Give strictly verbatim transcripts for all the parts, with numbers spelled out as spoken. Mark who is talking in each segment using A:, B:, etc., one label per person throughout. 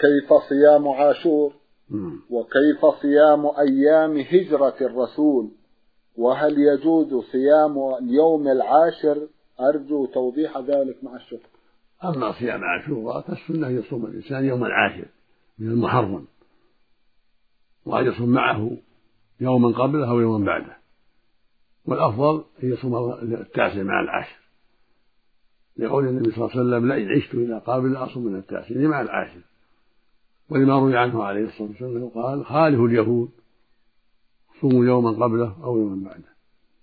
A: كيف صيام عاشور؟ وكيف صيام أيام هجرة الرسول؟ وهل يجوز صيام اليوم العاشر؟ أرجو توضيح ذلك مع الشكر.
B: أما صيام عاشوراء فالسنة يصوم الإنسان يوم العاشر من المحرم، وأن يصوم معه يوما قبله أو يوما بعده، والأفضل أن يصوم التاسع مع العاشر، لقول النبي صلى الله عليه وسلم: لئن عشت إلى قابل أصوم من التاسع مع العاشر. ولما روي عنه عليه الصلاة والسلام قال: خالفوا اليهود، صوموا يوما قبله أو يوما بعده.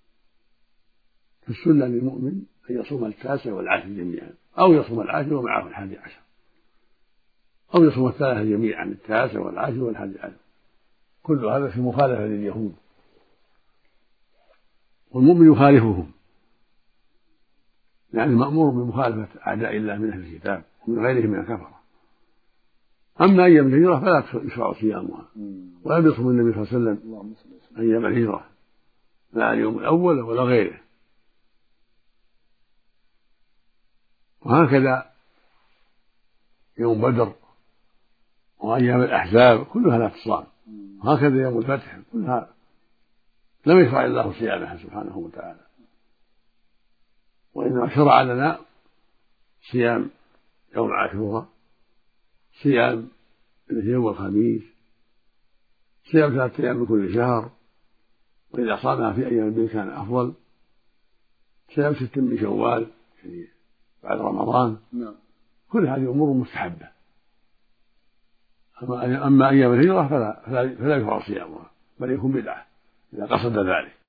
B: فالسنة للمؤمن أن يصوم التاسع والعاشر جميعا، أو يصوم العاشر ومعه الحادي عشر، أو يصوم الثلاثة جميعا، التاسع والعاشر والحادي عشر، كل هذا في مخالفة لليهود، والمؤمن يخالفهم، يعني مأمور بمخالفة أعداء الله من أهل الكتاب ومن غيرهم من الكفرة. أما أيام الهجرة فلا يشرع صيامها، ولم يصم النبي صلى الله عليه وسلم أيام الهجرة، لا اليوم الأول ولا غيره. وهكذا يوم بدر وأيام الأحزاب كلها لا تصام، وهكذا يوم الفتح كلها لم يشرع الله صيامها سبحانه وتعالى، وإنما شرع لنا صيام يوم عاشوراء، صيام يوم الخميس، صيام ثلاثة أيام من كل شهر، وإذا صامها في أيام البيت كان أفضل، صيام ست من شوال يعني بعد رمضان. كل هذه أمور مستحبة. أما أيام الهجرة فلا, فلا, فلا يشرع صيامها، بل يكون بدعة إذا قصد ذلك.